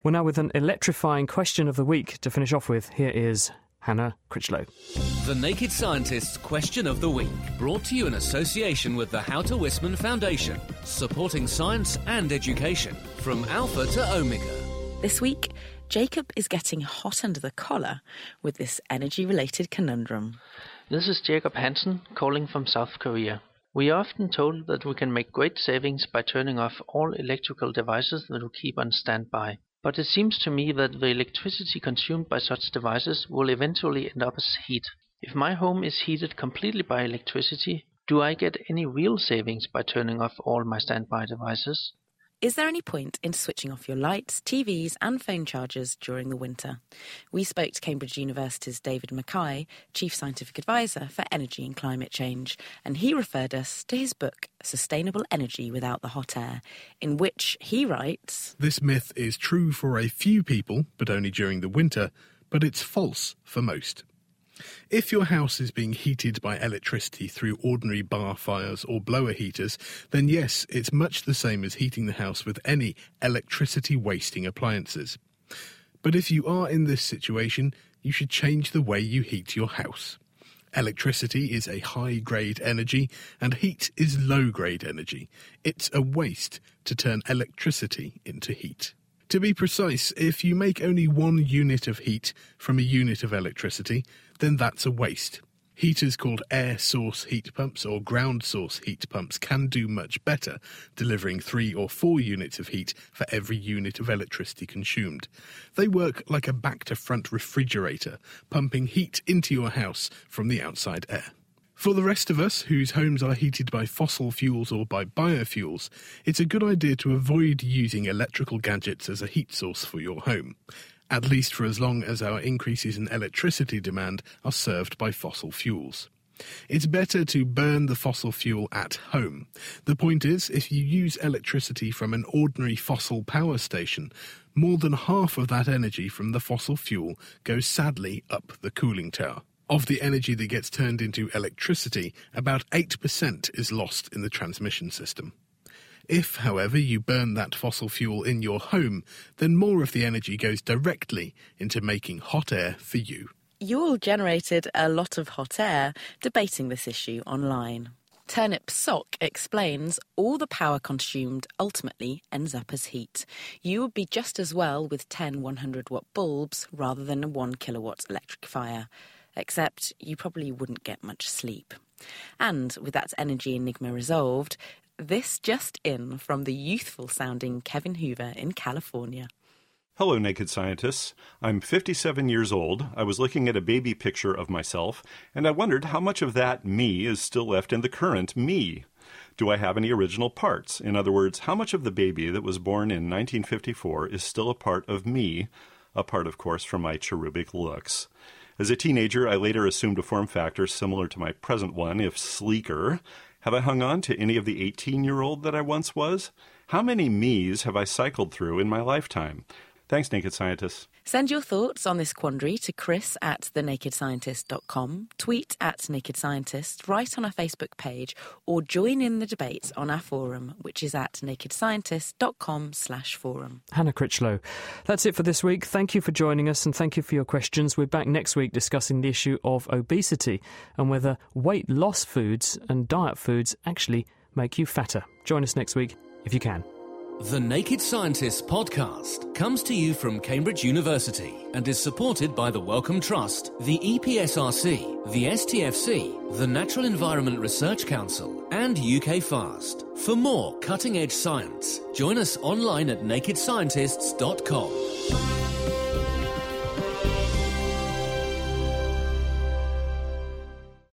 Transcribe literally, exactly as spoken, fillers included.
Well, now with an electrifying question of the week to finish off with, here is Hannah Critchlow. The Naked Scientist's Question of the Week, brought to you in association with the Houter Wisman Foundation, supporting science and education from Alpha to Omega. This week, Jacob is getting hot under the collar with this energy-related conundrum. This is Jacob Hansen calling from South Korea. We are often told that we can make great savings by turning off all electrical devices that we keep on standby. But it seems to me that the electricity consumed by such devices will eventually end up as heat. If my home is heated completely by electricity, do I get any real savings by turning off all my standby devices? Is there any point in switching off your lights, T Vs and phone chargers during the winter? We spoke to Cambridge University's David Mackay, Chief Scientific Advisor for Energy and Climate Change, and he referred us to his book, Sustainable Energy Without the Hot Air, in which he writes, "This myth is true for a few people, but only during the winter, but it's false for most. If your house is being heated by electricity through ordinary bar fires or blower heaters, then yes, it's much the same as heating the house with any electricity-wasting appliances. But if you are in this situation, you should change the way you heat your house. Electricity is a high-grade energy, and heat is low-grade energy. It's a waste to turn electricity into heat. To be precise, if you make only one unit of heat from a unit of electricity, then that's a waste. Heaters called air source heat pumps or ground source heat pumps can do much better, delivering three or four units of heat for every unit of electricity consumed. They work like a back-to-front refrigerator, pumping heat into your house from the outside air. For the rest of us, whose homes are heated by fossil fuels or by biofuels, it's a good idea to avoid using electrical gadgets as a heat source for your home, at least for as long as our increases in electricity demand are served by fossil fuels. It's better to burn the fossil fuel at home. The point is, if you use electricity from an ordinary fossil power station, more than half of that energy from the fossil fuel goes sadly up the cooling tower. Of the energy that gets turned into electricity, about eight percent is lost in the transmission system. If, however, you burn that fossil fuel in your home, then more of the energy goes directly into making hot air for you. You all generated a lot of hot air debating this issue online. Turnip Sock explains all the power consumed ultimately ends up as heat. You would be just as well with ten one hundred watt bulbs rather than a one kilowatt electric fire. Except you probably wouldn't get much sleep. And with that energy enigma resolved, this just in from the youthful-sounding Kevin Hoover in California. Hello, Naked Scientists. I'm fifty-seven years old. I was looking at a baby picture of myself, and I wondered how much of that me is still left in the current me. Do I have any original parts? In other words, how much of the baby that was born in nineteen fifty-four is still a part of me, apart, of course, from my cherubic looks? As a teenager, I later assumed a form factor similar to my present one, if sleeker. Have I hung on to any of the eighteen-year-old that I once was? How many me's have I cycled through in my lifetime? Thanks, Naked Scientists. Send your thoughts on this quandary to chris at the naked scientist dot com, tweet at Naked Scientist, write on our Facebook page, or join in the debate on our forum, which is at naked scientist dot com slash forum. Hannah Critchlow. That's it for this week. Thank you for joining us and thank you for your questions. We're back next week discussing the issue of obesity and whether weight loss foods and diet foods actually make you fatter. Join us next week if you can. The Naked Scientists podcast comes to you from Cambridge University and is supported by the Wellcome Trust, the E P S R C, the S T F C, the Natural Environment Research Council, and U K FAST. For more cutting-edge science, join us online at naked scientists dot com.